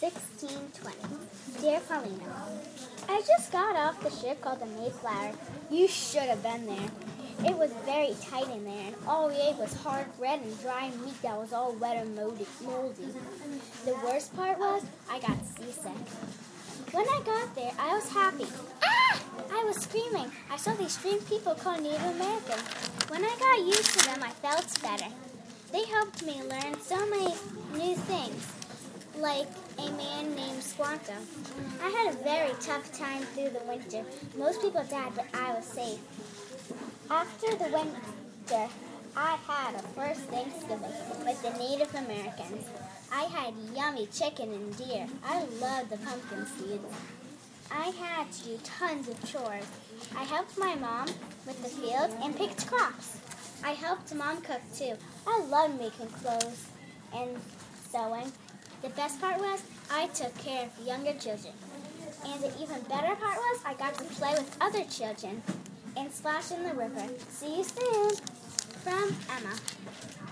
1620. Dear Paulina, I just got off the ship called the Mayflower. You should have been there. It was very tight in there, and all we ate was hard bread and dry meat that was all wet and moldy. The worst part was I got seasick. When I got there, I was happy. I was screaming. I saw these strange people called Native Americans. When I got used to them, I felt better. They helped me learn so many new things, like a man named Squanto. I had a very tough time through the winter. Most people died, but I was safe. After the winter, I had a first Thanksgiving with the Native Americans. I had yummy chicken and deer. I loved the pumpkin seeds. I had to do tons of chores. I helped my mom with the fields and picked crops. I helped Mom cook too. I loved making clothes and sewing. The best part was I took care of younger children. And the even better part was I got to play with other children and splash in the river. See you soon. From Emma.